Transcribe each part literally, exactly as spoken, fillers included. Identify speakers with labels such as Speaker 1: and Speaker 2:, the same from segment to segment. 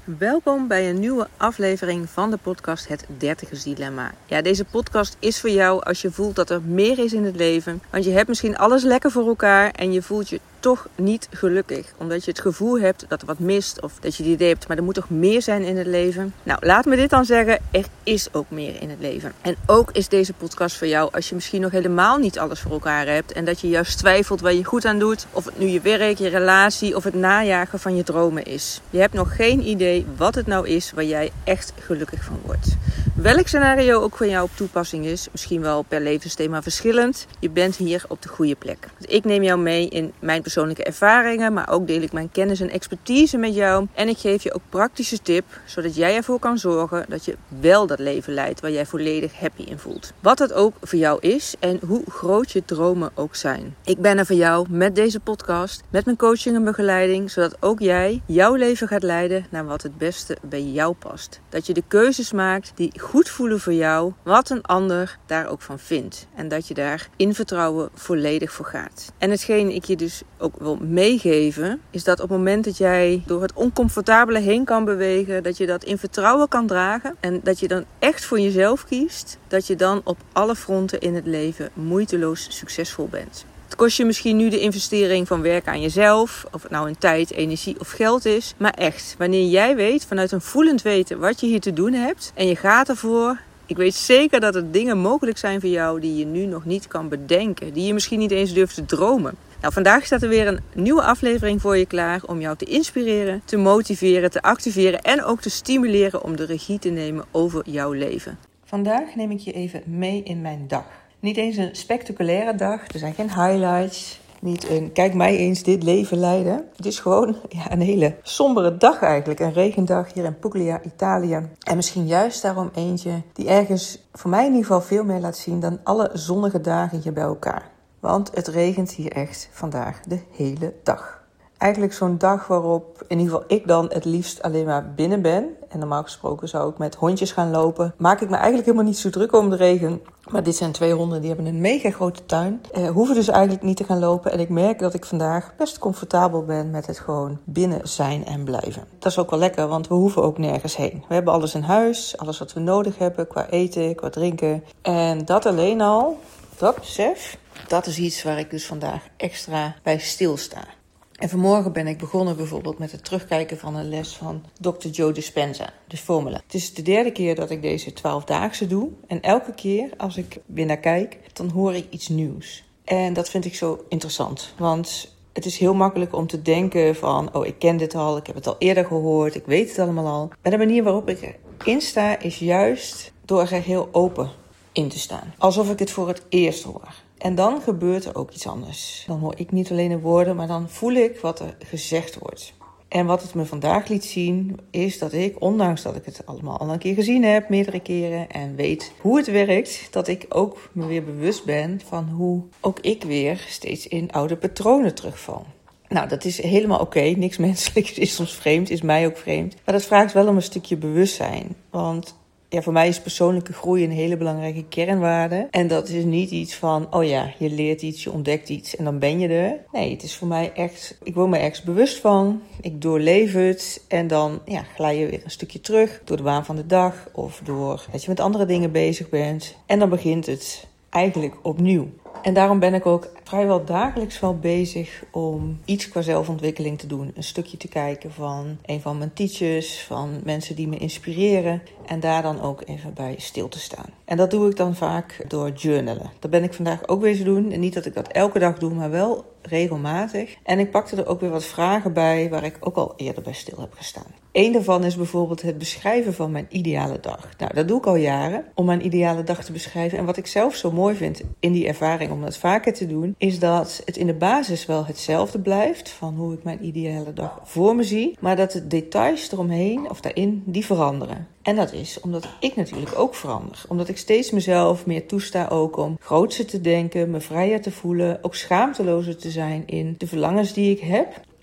Speaker 1: Welkom bij een nieuwe aflevering van de podcast Het dertigersdilemma. Ja, deze podcast is voor jou als je voelt dat er meer is in het leven. Want je hebt misschien alles lekker voor elkaar en je voelt je toch niet gelukkig. Omdat je het gevoel hebt dat er wat mist of dat je het idee hebt, maar er moet toch meer zijn in het leven. Nou, laat me dit dan zeggen, er is ook meer in het leven. En ook is deze podcast voor jou als je misschien nog helemaal niet alles voor elkaar hebt. En dat je juist twijfelt waar je goed aan doet. Of het nu je werk, je relatie of het najagen van je dromen is. Je hebt nog geen idee wat het nou is waar jij echt gelukkig van wordt. Welk scenario ook voor jou op toepassing is, misschien wel per levensthema verschillend, je bent hier op de goede plek. Dus ik neem jou mee in mijn persoonlijke ervaringen, maar ook deel ik mijn kennis en expertise met jou. En ik geef je ook praktische tips, zodat jij ervoor kan zorgen dat je wel dat leven leidt waar jij volledig happy in voelt. Wat dat ook voor jou is en hoe groot je dromen ook zijn. Ik ben er voor jou met deze podcast, met mijn coaching en begeleiding, zodat ook jij jouw leven gaat leiden naar wat het beste bij jou past. Dat je de keuzes maakt die goed voelen voor jou, wat een ander daar ook van vindt. En dat je daar in vertrouwen volledig voor gaat. En hetgeen ik je dus ook wil meegeven, is dat op het moment dat jij door het oncomfortabele heen kan bewegen, dat je dat in vertrouwen kan dragen en dat je dan echt voor jezelf kiest, dat je dan op alle fronten in het leven moeiteloos succesvol bent. Het kost je misschien nu de investering van werken aan jezelf, of het nou in tijd, energie of geld is. Maar echt, wanneer jij weet, vanuit een voelend weten wat je hier te doen hebt en je gaat ervoor. Ik weet zeker dat er dingen mogelijk zijn voor jou die je nu nog niet kan bedenken. Die je misschien niet eens durft te dromen. Nou, vandaag staat er weer een nieuwe aflevering voor je klaar om jou te inspireren, te motiveren, te activeren en ook te stimuleren om de regie te nemen over jouw leven. Vandaag neem ik je even mee in mijn dag. Niet eens een spectaculaire dag, er zijn geen highlights, niet een kijk mij eens dit leven leiden. Het is gewoon ja, een hele sombere dag eigenlijk, een regendag hier in Puglia, Italië. En misschien juist daarom eentje die ergens voor mij in ieder geval veel meer laat zien dan alle zonnige dagen hier bij elkaar. Want het regent hier echt vandaag de hele dag. Eigenlijk zo'n dag waarop in ieder geval ik dan het liefst alleen maar binnen ben. En normaal gesproken zou ik met hondjes gaan lopen. Maak ik me eigenlijk helemaal niet zo druk om de regen. Maar dit zijn twee honden, die hebben een mega grote tuin. Eh, hoeven dus eigenlijk niet te gaan lopen. En ik merk dat ik vandaag best comfortabel ben met het gewoon binnen zijn en blijven. Dat is ook wel lekker, want we hoeven ook nergens heen. We hebben alles in huis, alles wat we nodig hebben qua eten, qua drinken. En dat alleen al, dat besef, dat is iets waar ik dus vandaag extra bij stilsta. En vanmorgen ben ik begonnen bijvoorbeeld met het terugkijken van een les van dokter Joe Dispenza, de formule. Het is de derde keer dat ik deze twaalfdaagse doe. En elke keer als ik weer naar kijk, dan hoor ik iets nieuws. En dat vind ik zo interessant, want het is heel makkelijk om te denken van, oh, ik ken dit al, ik heb het al eerder gehoord, ik weet het allemaal al. Maar de manier waarop ik erin sta is juist door er heel open in te staan. Alsof ik het voor het eerst hoor. En dan gebeurt er ook iets anders. Dan hoor ik niet alleen de woorden, maar dan voel ik wat er gezegd wordt. En wat het me vandaag liet zien, is dat ik, ondanks dat ik het allemaal al een keer gezien heb, meerdere keren, en weet hoe het werkt, dat ik ook me weer bewust ben van hoe ook ik weer steeds in oude patronen terugval. Nou, dat is helemaal oké. Okay. Niks menselijks is soms vreemd, is mij ook vreemd. Maar dat vraagt wel om een stukje bewustzijn. Want ja, voor mij is persoonlijke groei een hele belangrijke kernwaarde. En dat is niet iets van, oh ja, je leert iets, je ontdekt iets en dan ben je er. Nee, het is voor mij echt, ik word me ergens bewust van. Ik doorleef het en dan ja, glij je weer een stukje terug door de waan van de dag. Of door dat je met andere dingen bezig bent. En dan begint het eigenlijk opnieuw. En daarom ben ik ook vrijwel dagelijks wel bezig om iets qua zelfontwikkeling te doen. Een stukje te kijken van een van mijn teachers, van mensen die me inspireren. En daar dan ook even bij stil te staan. En dat doe ik dan vaak door journalen. Dat ben ik vandaag ook weer te doen. En niet dat ik dat elke dag doe, maar wel regelmatig. En ik pakte er ook weer wat vragen bij waar ik ook al eerder bij stil heb gestaan. Eén daarvan is bijvoorbeeld het beschrijven van mijn ideale dag. Nou, dat doe ik al jaren, om mijn ideale dag te beschrijven. En wat ik zelf zo mooi vind in die ervaring om dat vaker te doen, is dat het in de basis wel hetzelfde blijft van hoe ik mijn ideale dag voor me zie. Maar dat de details eromheen of daarin, die veranderen. En dat is omdat ik natuurlijk ook verander. Omdat ik steeds mezelf meer toesta ook om grootser te denken, me vrijer te voelen, ook schaamtelozer te zijn in de verlangens die ik heb.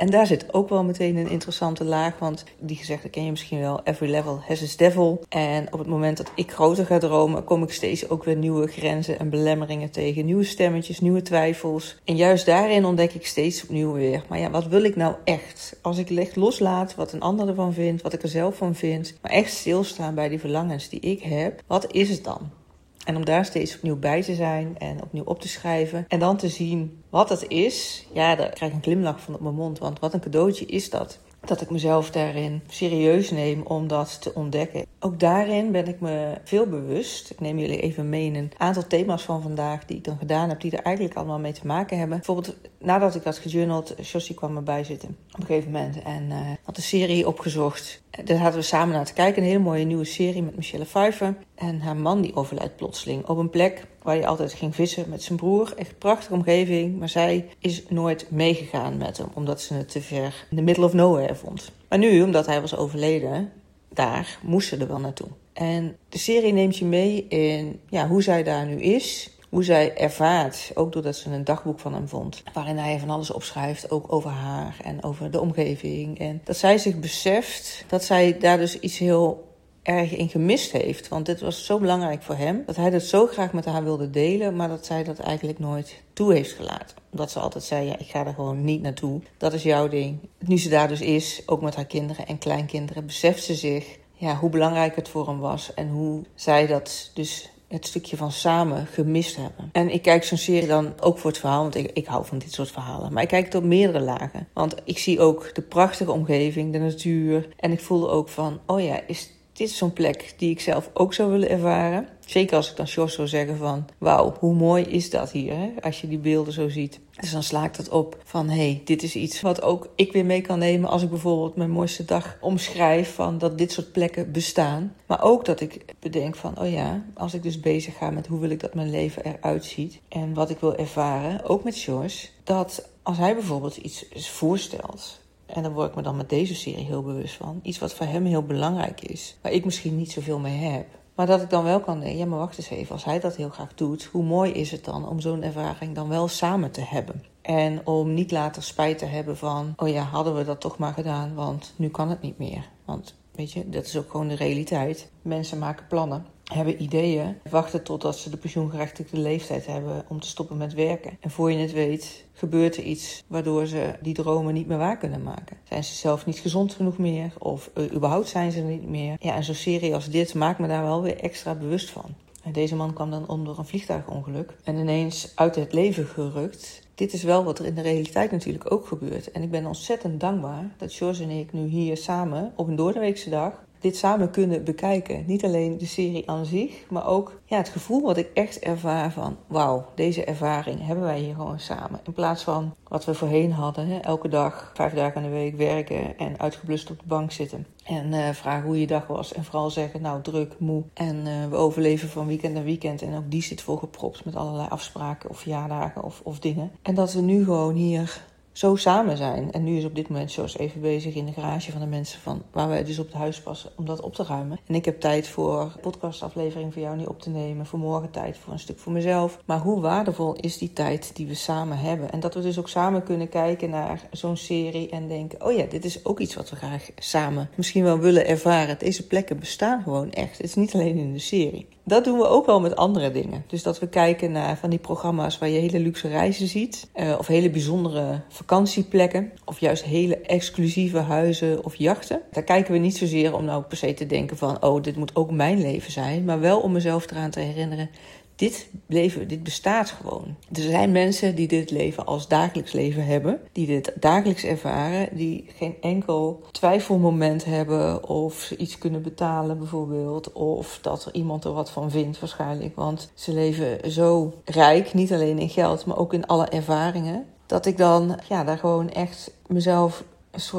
Speaker 1: En daar zit ook wel meteen een interessante laag, want die gezegde ken je misschien wel, every level has its devil. En op het moment dat ik groter ga dromen, kom ik steeds ook weer nieuwe grenzen en belemmeringen tegen, nieuwe stemmetjes, nieuwe twijfels. En juist daarin ontdek ik steeds opnieuw weer, maar ja, wat wil ik nou echt? Als ik echt loslaat wat een ander ervan vindt, wat ik er zelf van vind, maar echt stilstaan bij die verlangens die ik heb, wat is het dan? En om daar steeds opnieuw bij te zijn en opnieuw op te schrijven. En dan te zien wat het is. Ja, daar krijg ik een glimlach van op mijn mond. Want wat een cadeautje is dat. Dat ik mezelf daarin serieus neem om dat te ontdekken. Ook daarin ben ik me veel bewust. Ik neem jullie even mee in een aantal thema's van vandaag die ik dan gedaan heb. Die er eigenlijk allemaal mee te maken hebben. Bijvoorbeeld nadat ik had gejournald, Josie kwam erbij zitten op een gegeven moment. En uh, had een serie opgezocht. Daar hadden we samen naar te kijken. Een hele mooie nieuwe serie met Michelle Pfeiffer. En haar man die overlijdt plotseling op een plek waar hij altijd ging vissen met zijn broer. Echt een prachtige omgeving. Maar zij is nooit meegegaan met hem. Omdat ze het te ver in the middle of nowhere vond. Maar nu, omdat hij was overleden, daar moest ze er wel naartoe. En de serie neemt je mee in ja, hoe zij daar nu is. Hoe zij ervaart, ook doordat ze een dagboek van hem vond. Waarin hij van alles opschrijft, ook over haar en over de omgeving. En dat zij zich beseft dat zij daar dus iets heel erg in gemist heeft. Want dit was zo belangrijk voor hem. Dat hij dat zo graag met haar wilde delen. Maar dat zij dat eigenlijk nooit toe heeft gelaten. Omdat ze altijd zei, ja, ik ga er gewoon niet naartoe. Dat is jouw ding. Nu ze daar dus is, ook met haar kinderen en kleinkinderen, beseft ze zich ja, hoe belangrijk het voor hem was. En hoe zij dat dus het stukje van samen gemist hebben. En ik kijk zo'n serie dan ook voor het verhaal, want ik, ik hou van dit soort verhalen. Maar ik kijk het op meerdere lagen. Want ik zie ook de prachtige omgeving, de natuur. En ik voel ook van, oh ja, is dit zo'n plek die ik zelf ook zou willen ervaren? Zeker als ik dan Jos zou zeggen van, wauw, hoe mooi is dat hier, hè? Als je die beelden zo ziet. Dus dan sla ik dat op van, hé, hey, dit is iets wat ook ik weer mee kan nemen als ik bijvoorbeeld mijn mooiste dag omschrijf van dat dit soort plekken bestaan. Maar ook dat ik bedenk van, oh ja, als ik dus bezig ga met hoe wil ik dat mijn leven eruit ziet en wat ik wil ervaren, ook met Jos, dat als hij bijvoorbeeld iets voorstelt, en daar word ik me dan met deze serie heel bewust van, iets wat voor hem heel belangrijk is, waar ik misschien niet zoveel mee heb. Maar dat ik dan wel kan denken, ja maar wacht eens even, als hij dat heel graag doet, hoe mooi is het dan om zo'n ervaring dan wel samen te hebben? En om niet later spijt te hebben van, oh ja, hadden we dat toch maar gedaan, want nu kan het niet meer. Want weet je, dat is ook gewoon de realiteit. Mensen maken plannen, hebben ideeën, wachten totdat ze de pensioengerechtigde leeftijd hebben om te stoppen met werken. En voor je het weet, gebeurt er iets waardoor ze die dromen niet meer waar kunnen maken. Zijn ze zelf niet gezond genoeg meer of uh, überhaupt zijn ze er niet meer. Ja, en zo'n serie als dit maakt me daar wel weer extra bewust van. En deze man kwam dan om door een vliegtuigongeluk en ineens uit het leven gerukt. Dit is wel wat er in de realiteit natuurlijk ook gebeurt. En ik ben ontzettend dankbaar dat Jos en ik nu hier samen op een doordeweekse dag dit samen kunnen bekijken. Niet alleen de serie aan zich, maar ook ja, het gevoel wat ik echt ervaar van, wauw, deze ervaring hebben wij hier gewoon samen. In plaats van wat we voorheen hadden, hè, elke dag, vijf dagen in de week werken en uitgeblust op de bank zitten. En uh, vragen hoe je dag was en vooral zeggen, nou druk, moe. En uh, we overleven van weekend naar weekend en ook die zit volgepropt met allerlei afspraken of verjaardagen of, of dingen. En dat we nu gewoon hier zo samen zijn. En nu is op dit moment Jos even bezig in de garage van de mensen van waar wij dus op het huis passen om dat op te ruimen. En ik heb tijd voor een podcastaflevering voor jou niet op te nemen. Voor morgen tijd voor een stuk voor mezelf. Maar hoe waardevol is die tijd die we samen hebben? En dat we dus ook samen kunnen kijken naar zo'n serie en denken, oh ja, dit is ook iets wat we graag samen misschien wel willen ervaren. Deze plekken bestaan gewoon echt. Het is niet alleen in de serie. Dat doen we ook wel met andere dingen. Dus dat we kijken naar van die programma's waar je hele luxe reizen ziet. Uh, of hele bijzondere vakantieplekken. Of juist hele exclusieve huizen of jachten. Daar kijken we niet zozeer om nou per se te denken van, oh, dit moet ook mijn leven zijn. Maar wel om mezelf eraan te herinneren, dit leven, dit bestaat gewoon. Er zijn mensen die dit leven als dagelijks leven hebben. Die dit dagelijks ervaren. Die geen enkel twijfelmoment hebben of ze iets kunnen betalen bijvoorbeeld. Of dat er iemand er wat van vindt waarschijnlijk. Want ze leven zo rijk, niet alleen in geld, maar ook in alle ervaringen. Dat ik dan ja, daar gewoon echt mezelf een soort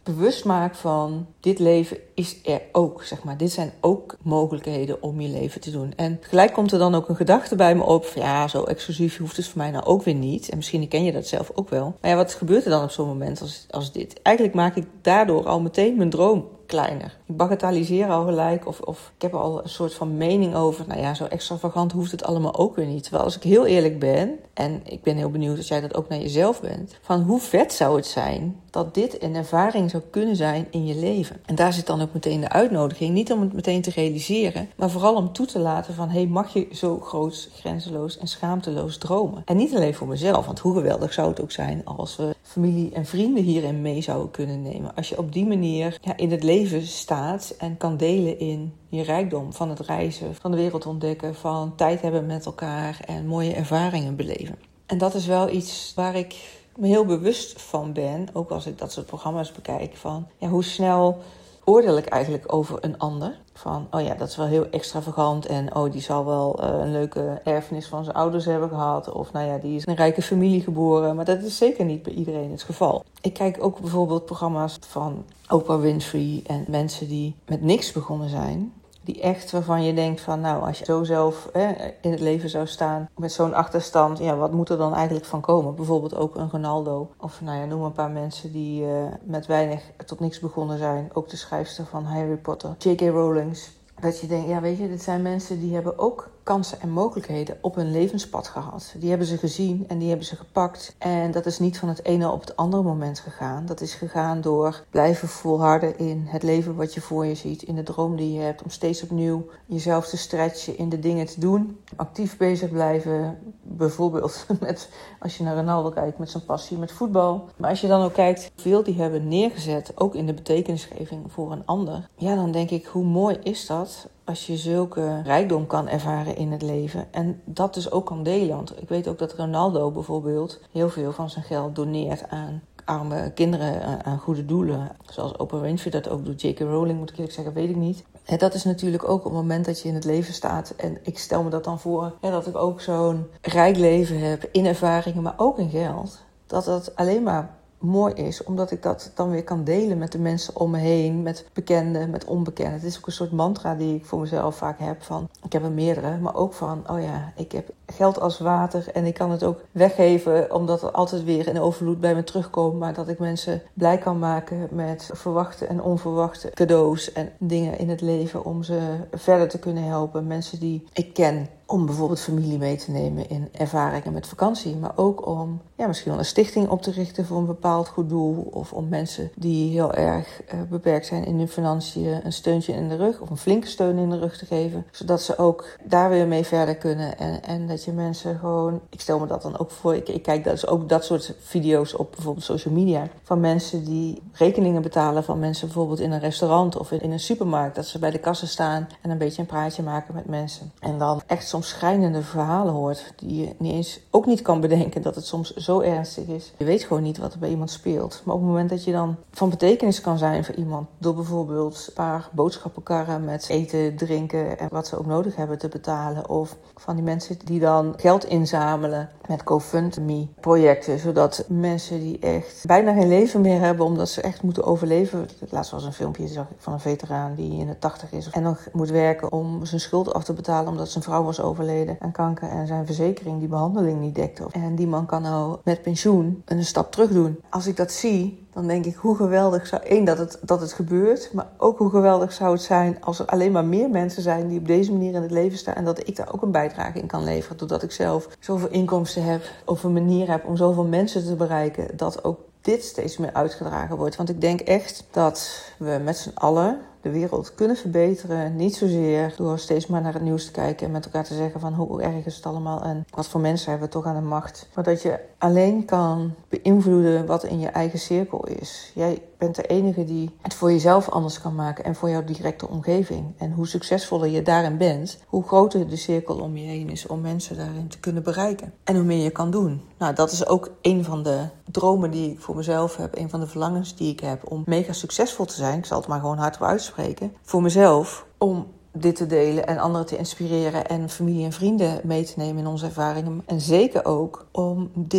Speaker 1: bewust maak van dit leven is er ook, zeg maar. Dit zijn ook mogelijkheden om je leven te doen. En gelijk komt er dan ook een gedachte bij me op van ja, zo exclusief hoeft het voor mij nou ook weer niet. En misschien ken je dat zelf ook wel. Maar ja, wat gebeurt er dan op zo'n moment als, als dit? Eigenlijk maak ik daardoor al meteen mijn droom kleiner. Ik bagatelliseer al gelijk of, of ik heb er al een soort van mening over. Nou ja, zo extravagant hoeft het allemaal ook weer niet. Terwijl als ik heel eerlijk ben, en ik ben heel benieuwd dat jij dat ook naar jezelf bent, van hoe vet zou het zijn dat dit een ervaring zou kunnen zijn in je leven. En daar zit dan ook meteen de uitnodiging. Niet om het meteen te realiseren, maar vooral om toe te laten van hey, mag je zo groot, grenzeloos en schaamteloos dromen? En niet alleen voor mezelf, want hoe geweldig zou het ook zijn als we familie en vrienden hierin mee zouden kunnen nemen. Als je op die manier ja, in het leven staat en kan delen in je rijkdom van het reizen, van de wereld ontdekken, van tijd hebben met elkaar en mooie ervaringen beleven. En dat is wel iets waar ik me heel bewust van ben, ook als ik dat soort programma's bekijk, van ja, hoe snel oordeel ik eigenlijk over een ander. Van, oh ja, dat is wel heel extravagant en oh, die zal wel uh, een leuke erfenis van zijn ouders hebben gehad. Of nou ja, die is in een rijke familie geboren. Maar dat is zeker niet bij iedereen het geval. Ik kijk ook bijvoorbeeld programma's van Oprah Winfrey en mensen die met niks begonnen zijn. Die echt waarvan je denkt van nou, als je zo zelf eh, in het leven zou staan met zo'n achterstand, ja, wat moet er dan eigenlijk van komen? Bijvoorbeeld ook een Ronaldo of nou ja, noem een paar mensen die uh, met weinig tot niks begonnen zijn. Ook de schrijfster van Harry Potter, J K Rowling. Dat je denkt, ja weet je, dit zijn mensen die hebben ook kansen en mogelijkheden op hun levenspad gehad. Die hebben ze gezien en die hebben ze gepakt. En dat is niet van het ene op het andere moment gegaan. Dat is gegaan door blijven volharden in het leven wat je voor je ziet. In de droom die je hebt. Om steeds opnieuw jezelf te stretchen in de dingen te doen. Actief bezig blijven. Bijvoorbeeld met, als je naar Ronaldo kijkt, met zijn passie met voetbal. Maar als je dan ook kijkt hoeveel die hebben neergezet. Ook in de betekenisgeving voor een ander. Ja, dan denk ik, hoe mooi is dat als je zulke rijkdom kan ervaren in het leven. En dat dus ook kan delen. Want ik weet ook dat Ronaldo bijvoorbeeld heel veel van zijn geld doneert aan arme kinderen, aan, aan goede doelen. Zoals Oprah Winfrey dat ook doet. J K Rowling, moet ik eerlijk zeggen, weet ik niet. En dat is natuurlijk ook op het moment dat je in het leven staat. En ik stel me dat dan voor, ja, dat ik ook zo'n rijk leven heb in ervaringen, maar ook in geld. Dat dat alleen maar mooi is, omdat ik dat dan weer kan delen met de mensen om me heen, met bekenden, met onbekenden. Het is ook een soort mantra die ik voor mezelf vaak heb van, ik heb er meerdere, maar ook van, oh ja, ik heb geld als water en ik kan het ook weggeven, omdat er altijd weer in overvloed bij me terugkomt, maar dat ik mensen blij kan maken met verwachte en onverwachte cadeaus en dingen in het leven om ze verder te kunnen helpen. Mensen die ik ken, om bijvoorbeeld familie mee te nemen in ervaringen met vakantie. Maar ook om ja, misschien wel een stichting op te richten voor een bepaald goed doel. Of om mensen die heel erg uh, beperkt zijn in hun financiën een steuntje in de rug. Of een flinke steun in de rug te geven. Zodat ze ook daar weer mee verder kunnen. En, en dat je mensen gewoon... Ik stel me dat dan ook voor. Ik, ik kijk dus ook dat soort video's op bijvoorbeeld social media. Van mensen die rekeningen betalen van mensen bijvoorbeeld in een restaurant of in, in een supermarkt. Dat ze bij de kassen staan en een beetje een praatje maken met mensen. En dan echt soms schrijnende verhalen hoort die je niet eens ook niet kan bedenken dat het soms zo ernstig is. Je weet gewoon niet wat er bij iemand speelt. Maar op het moment dat je dan van betekenis kan zijn voor iemand door bijvoorbeeld een paar boodschappenkarren met eten, drinken en wat ze ook nodig hebben te betalen. Of van die mensen die dan geld inzamelen met GoFundMe projecten. Zodat mensen die echt bijna geen leven meer hebben omdat ze echt moeten overleven. Laatst was een filmpje zag ik van een veteraan die in de tachtig is en nog moet werken om zijn schuld af te betalen omdat zijn vrouw was overleden aan kanker en zijn verzekering die behandeling niet dekte. En die man kan nou met pensioen een stap terug doen. Als ik dat zie, dan denk ik hoe geweldig zou... één, dat het, dat het gebeurt, maar ook hoe geweldig zou het zijn als er alleen maar meer mensen zijn die op deze manier in het leven staan en dat ik daar ook een bijdrage in kan leveren. Doordat ik zelf zoveel inkomsten heb of een manier heb om zoveel mensen te bereiken, dat ook dit steeds meer uitgedragen wordt. Want ik denk echt dat we met z'n allen de wereld kunnen verbeteren. Niet zozeer door steeds maar naar het nieuws te kijken en met elkaar te zeggen van hoe erg is het allemaal en wat voor mensen hebben we toch aan de macht. Maar dat je alleen kan beïnvloeden wat in je eigen cirkel is. Jij bent de enige die het voor jezelf anders kan maken en voor jouw directe omgeving. En hoe succesvoller je daarin bent, hoe groter de cirkel om je heen is om mensen daarin te kunnen bereiken. En hoe meer je kan doen. Nou, dat is ook een van de dromen die ik voor mezelf heb. Een van de verlangens die ik heb om mega succesvol te zijn. Ik zal het maar gewoon hardop uitspreken. Voor mezelf, om dit te delen en anderen te inspireren en familie en vrienden mee te nemen in onze ervaringen. En zeker ook om dit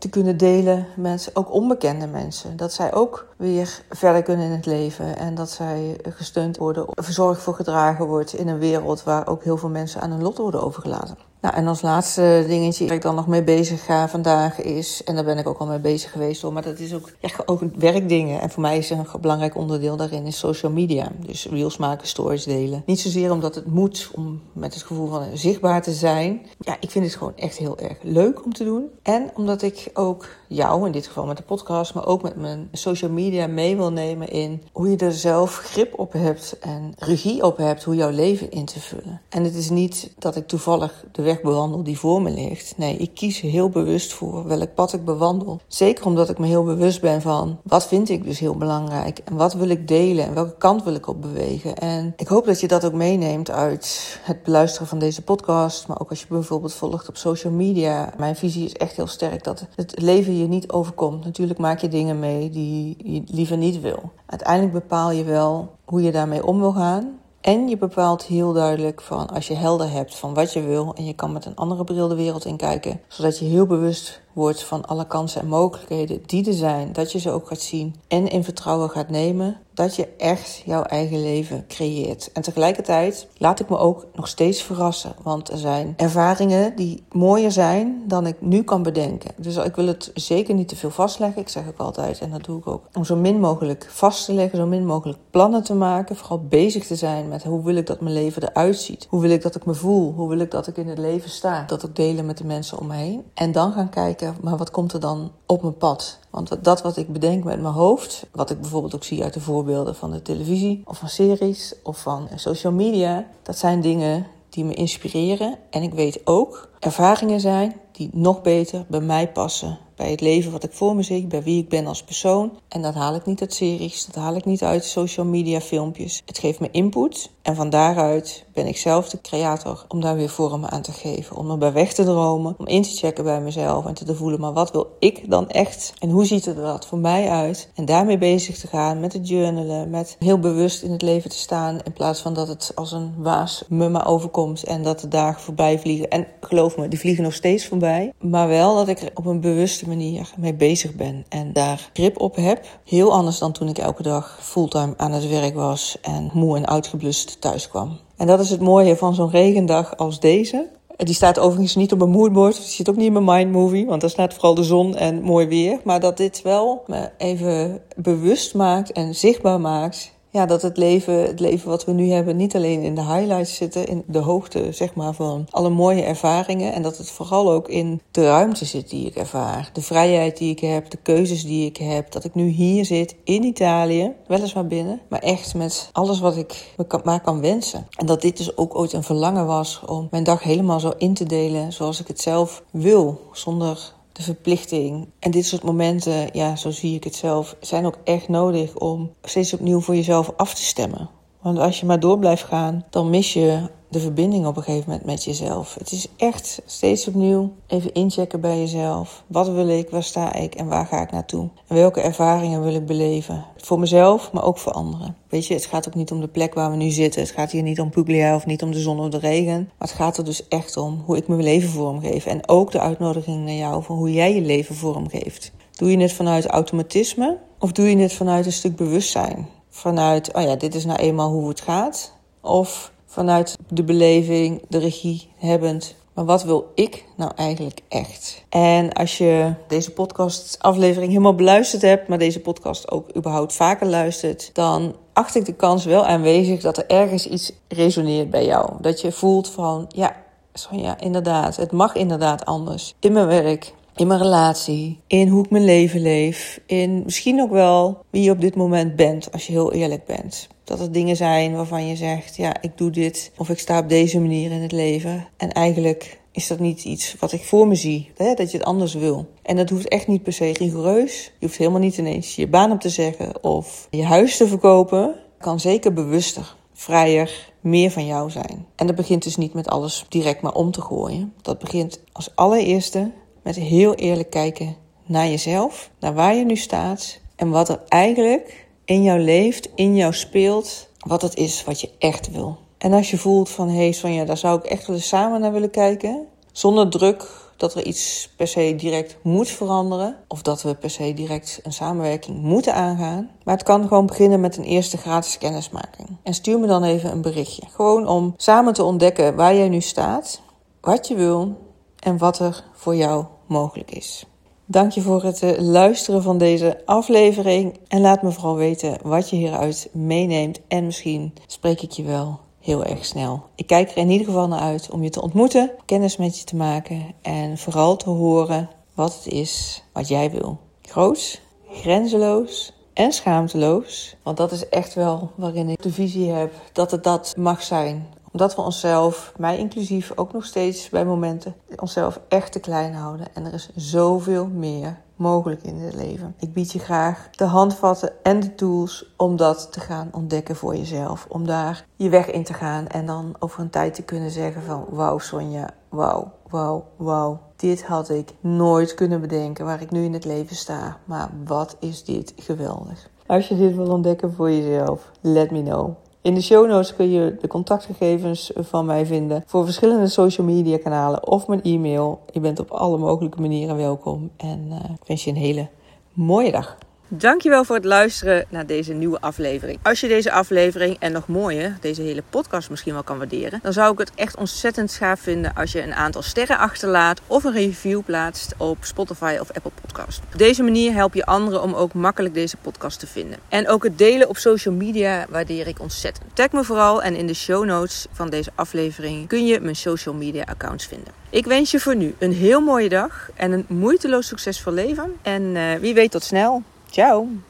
Speaker 1: te kunnen delen met ook onbekende mensen. Dat zij ook weer verder kunnen in het leven. En dat zij gesteund worden, verzorgd voor gedragen wordt in een wereld waar ook heel veel mensen aan hun lot worden overgelaten. Nou, en als laatste dingetje waar ik dan nog mee bezig ga vandaag is, en daar ben ik ook al mee bezig geweest hoor, maar dat is ook echt ook werkdingen. En voor mij is een belangrijk onderdeel daarin is social media. Dus reels maken, stories delen. Niet zozeer omdat het moet, om met het gevoel van zichtbaar te zijn. Ja, ik vind het gewoon echt heel erg leuk om te doen. En omdat ik ook jou, in dit geval met de podcast, maar ook met mijn social media mee wil nemen in hoe je er zelf grip op hebt en regie op hebt hoe jouw leven in te vullen. En het is niet dat ik toevallig de weg bewandel die voor me ligt. Nee, ik kies heel bewust voor welk pad ik bewandel. Zeker omdat ik me heel bewust ben van wat vind ik dus heel belangrijk en wat wil ik delen en welke kant wil ik op bewegen. En ik hoop dat je dat ook meeneemt uit het beluisteren van deze podcast, maar ook als je bijvoorbeeld volgt op social media. Mijn visie is echt heel sterk dat het leven je niet overkomt. Natuurlijk maak je dingen mee die je liever niet wil. Uiteindelijk bepaal je wel hoe je daarmee om wil gaan. En je bepaalt heel duidelijk van als je helder hebt van wat je wil en je kan met een andere bril de wereld in kijken, zodat je heel bewust wordt van alle kansen en mogelijkheden die er zijn, dat je ze ook gaat zien en in vertrouwen gaat nemen, dat je echt jouw eigen leven creëert. En tegelijkertijd laat ik me ook nog steeds verrassen, want er zijn ervaringen die mooier zijn dan ik nu kan bedenken. Dus ik wil het zeker niet te veel vastleggen. Ik zeg ook altijd, en dat doe ik ook, om zo min mogelijk vast te leggen, zo min mogelijk plannen te maken, vooral bezig te zijn met hoe wil ik dat mijn leven eruit ziet, hoe wil ik dat ik me voel, hoe wil ik dat ik in het leven sta, dat ook delen met de mensen om me heen en dan gaan kijken, maar wat komt er dan op mijn pad? Want dat wat ik bedenk met mijn hoofd, wat ik bijvoorbeeld ook zie uit de voorbeelden van de televisie of van series of van social media, dat zijn dingen die me inspireren. En ik weet ook, ervaringen zijn die nog beter bij mij passen. Bij het leven wat ik voor me zie, bij wie ik ben als persoon. En dat haal ik niet uit series, dat haal ik niet uit social media filmpjes. Het geeft me input en van daaruit ben ik zelf de creator om daar weer vorm aan te geven. Om erbij weg te dromen, om in te checken bij mezelf en te voelen, maar wat wil ik dan echt? En hoe ziet er dat voor mij uit? En daarmee bezig te gaan met het journalen, met heel bewust in het leven te staan. In plaats van dat het als een waas me maar overkomt en dat de dagen voorbij vliegen. En geloof me, die vliegen nog steeds voorbij. Maar wel dat ik er op een bewuste manier mee bezig ben en daar grip op heb. Heel anders dan toen ik elke dag fulltime aan het werk was en moe en uitgeblust thuis kwam. En dat is het mooie van zo'n regendag als deze. Die staat overigens niet op mijn moodboard. Die zit ook niet in mijn mindmovie, want daar staat vooral de zon en mooi weer. Maar dat dit wel me even bewust maakt en zichtbaar maakt. Ja, dat het leven, het leven wat we nu hebben niet alleen in de highlights zitten, in de hoogte zeg maar van alle mooie ervaringen. En dat het vooral ook in de ruimte zit die ik ervaar. De vrijheid die ik heb, de keuzes die ik heb. Dat ik nu hier zit in Italië, weliswaar binnen, maar echt met alles wat ik me kan, maar kan wensen. En dat dit dus ook ooit een verlangen was om mijn dag helemaal zo in te delen zoals ik het zelf wil, zonder de verplichting. En dit soort momenten, ja, zo zie ik het zelf, zijn ook echt nodig om steeds opnieuw voor jezelf af te stemmen. Want als je maar door blijft gaan, dan mis je de verbinding op een gegeven moment met jezelf. Het is echt steeds opnieuw even inchecken bij jezelf. Wat wil ik, waar sta ik en waar ga ik naartoe? En welke ervaringen wil ik beleven? Voor mezelf, maar ook voor anderen. Weet je, het gaat ook niet om de plek waar we nu zitten. Het gaat hier niet om Puglia of niet om de zon of de regen. Maar het gaat er dus echt om hoe ik mijn leven vormgeef. En ook de uitnodiging naar jou van hoe jij je leven vormgeeft. Doe je het vanuit automatisme of doe je het vanuit een stuk bewustzijn? Vanuit, oh ja, dit is nou eenmaal hoe het gaat. Of vanuit de beleving, de regie hebbend. Maar wat wil ik nou eigenlijk echt? En als je deze podcastaflevering helemaal beluisterd hebt, maar deze podcast ook überhaupt vaker luistert, dan acht ik de kans wel aanwezig dat er ergens iets resoneert bij jou. Dat je voelt van, ja, Sonja, inderdaad, het mag inderdaad anders. In mijn werk, in mijn relatie, in hoe ik mijn leven leef, in misschien ook wel wie je op dit moment bent, als je heel eerlijk bent. Dat er dingen zijn waarvan je zegt, ja, ik doe dit of ik sta op deze manier in het leven. En eigenlijk is dat niet iets wat ik voor me zie, hè? Dat je het anders wil. En dat hoeft echt niet per se rigoureus. Je hoeft helemaal niet ineens je baan op te zeggen of je huis te verkopen. Het kan zeker bewuster, vrijer, meer van jou zijn. En dat begint dus niet met alles direct maar om te gooien. Dat begint als allereerste met heel eerlijk kijken naar jezelf, naar waar je nu staat en wat er eigenlijk in jou leeft, in jou speelt, wat het is wat je echt wil. En als je voelt van, hé hey Sonja, daar zou ik echt wel eens samen naar willen kijken, zonder druk dat er iets per se direct moet veranderen. Of dat we per se direct een samenwerking moeten aangaan. Maar het kan gewoon beginnen met een eerste gratis kennismaking. En stuur me dan even een berichtje. Gewoon om samen te ontdekken waar jij nu staat, wat je wil en wat er voor jou mogelijk is. Dank je voor het luisteren van deze aflevering. En laat me vooral weten wat je hieruit meeneemt. En misschien spreek ik je wel heel erg snel. Ik kijk er in ieder geval naar uit om je te ontmoeten, kennis met je te maken en vooral te horen wat het is wat jij wil. Groots, grenzeloos en schaamteloos. Want dat is echt wel waarin ik de visie heb dat het dat mag zijn. Omdat we onszelf, mij inclusief, ook nog steeds bij momenten onszelf echt te klein houden. En er is zoveel meer mogelijk in het leven. Ik bied je graag de handvatten en de tools om dat te gaan ontdekken voor jezelf. Om daar je weg in te gaan en dan over een tijd te kunnen zeggen van wauw Sonja, wauw, wauw, wauw. Dit had ik nooit kunnen bedenken waar ik nu in het leven sta. Maar wat is dit geweldig. Als je dit wil ontdekken voor jezelf, let me know. In de show notes kun je de contactgegevens van mij vinden voor verschillende social media kanalen of mijn e-mail. Je bent op alle mogelijke manieren welkom en uh, ik wens je een hele mooie dag. Dankjewel voor het luisteren naar deze nieuwe aflevering. Als je deze aflevering en nog mooier, deze hele podcast misschien wel kan waarderen, dan zou ik het echt ontzettend gaaf vinden als je een aantal sterren achterlaat of een review plaatst op Spotify of Apple Podcast. Op deze manier help je anderen om ook makkelijk deze podcast te vinden. En ook het delen op social media waardeer ik ontzettend. Tag me vooral en in de show notes van deze aflevering kun je mijn social media accounts vinden. Ik wens je voor nu een heel mooie dag en een moeiteloos succesvol leven. En uh, wie weet tot snel. Ciao!